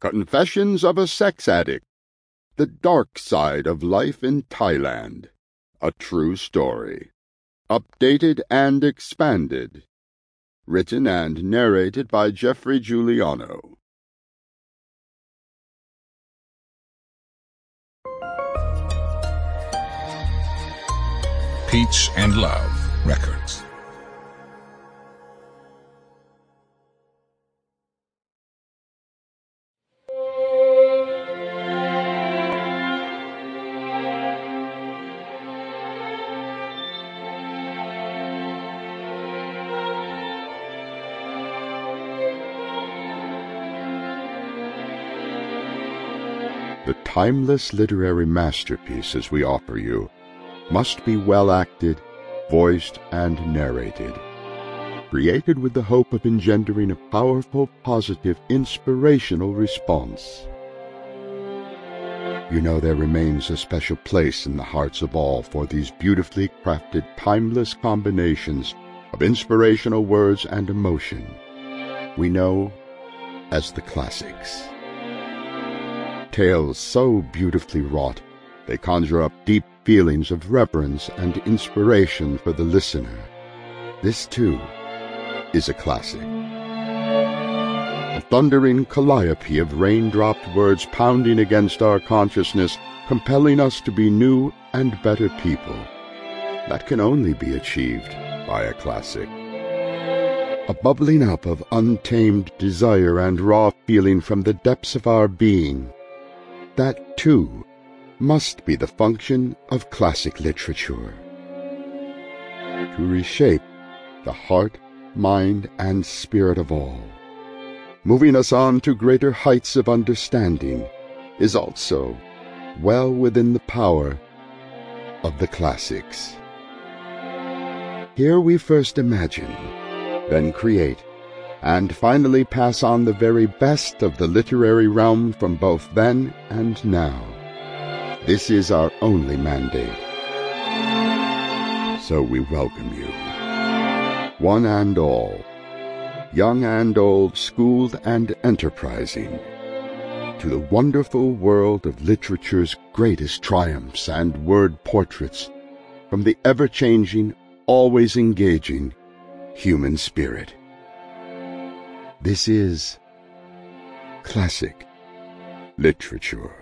Confessions of a Sex Addict. The Dark Side of Life in Thailand. A True Story. Updated and expanded. Written and narrated by Jeffrey Giuliano. Peach and Love Records. The timeless literary masterpieces we offer you must be well acted, voiced, and narrated. Created with the hope of engendering a powerful, positive, inspirational response. You know there remains a special place in the hearts of all for these beautifully crafted, timeless combinations of inspirational words and emotion we know as the classics. Tales so beautifully wrought, they conjure up deep feelings of reverence and inspiration for the listener. This, too, is a classic. A thundering calliope of raindropped words pounding against our consciousness, compelling us to be new and better people. That can only be achieved by a classic. A bubbling up of untamed desire and raw feeling from the depths of our being. That, too, must be the function of classic literature. To reshape the heart, mind, and spirit of all, moving us on to greater heights of understanding, is also well within the power of the classics. Here we first imagine, then create, and finally pass on the very best of the literary realm from both then and now. This is our only mandate. So we welcome you, one and all, young and old, schooled and enterprising, to the wonderful world of literature's greatest triumphs and word portraits from the ever-changing, always engaging human spirit. This is classic literature.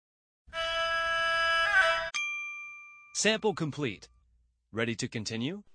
Sample complete. Ready to continue?